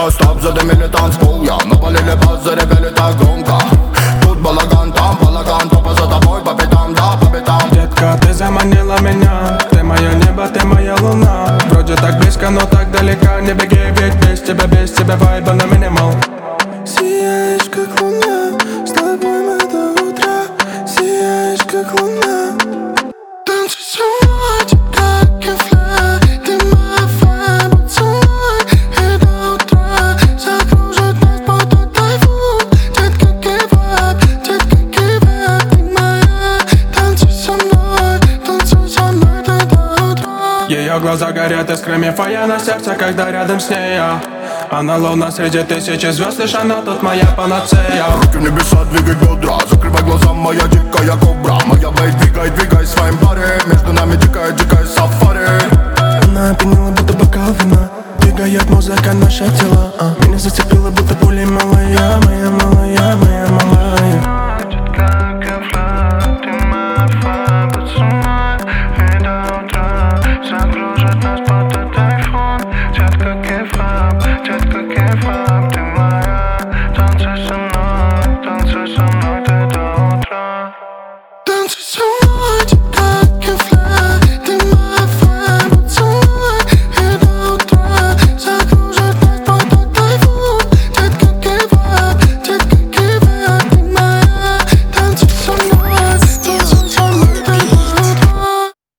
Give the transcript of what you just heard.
все, стоп, задымили танцпол. Я напалили бас, заревели так громко. Тут балаган, там балаган, тупо за тобой по пятам, да, по пятам. Детка, ты заманила меня, ты мое небо, ты моя луна. Вроде так близко, но так далеко. Не беги, ведь без тебя вайба на минимал. Сияешь как луна, с тобой мы до утра. Сияешь как луна. Танцуй со мной, ты как и флай. Ты моя флай, будь со мной и до утра. Закружит нас поток тайфун. Детка, кивай, ты моя. Танцуй со мной, ты до утра. Ее глаза горят искрами фая на сердце, когда рядом с ней я. Она луна среди тысячи звезд, лишь она тут моя панацея. Руки в небеса, двигай бедра, закрывай глаза, моя дикая кобра. Моя бейт, двигай своим барем.